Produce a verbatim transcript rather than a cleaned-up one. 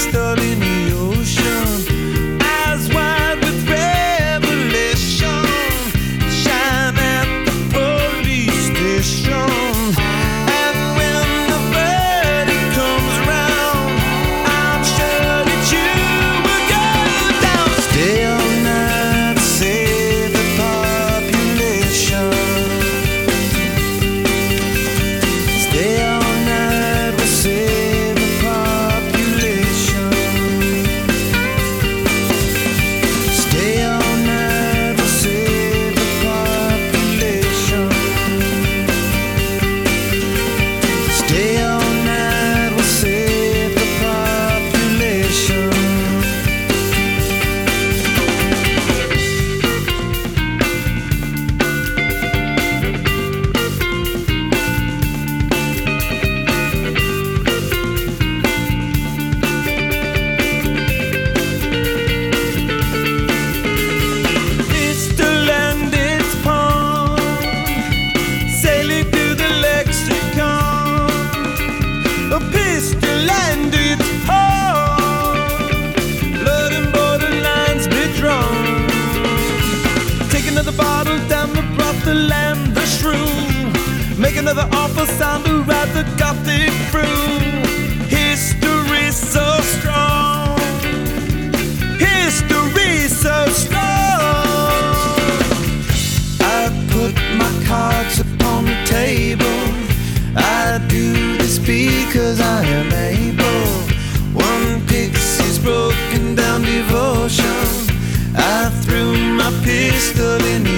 pistol in the ocean, eyes wide with revelation, shine at the police station. And when the verdict comes around, I'm sure that you will go down. Stay all night, save the population. Stay all night, we'll save the population. Stay all night, we'll save the population. Stay all night, we'll save the population. Pistol and its pawn, sailing through the lexicon. A pistol and its pawn, blood and borderlines be drawn. Take another bottle down the brothel and the shrew. Make another awful sound to ride the gothic through. History so strong, history so strong. I put my cards upon the table. I do this because I am able. One pixie's broken down devotion. I threw my pistol in the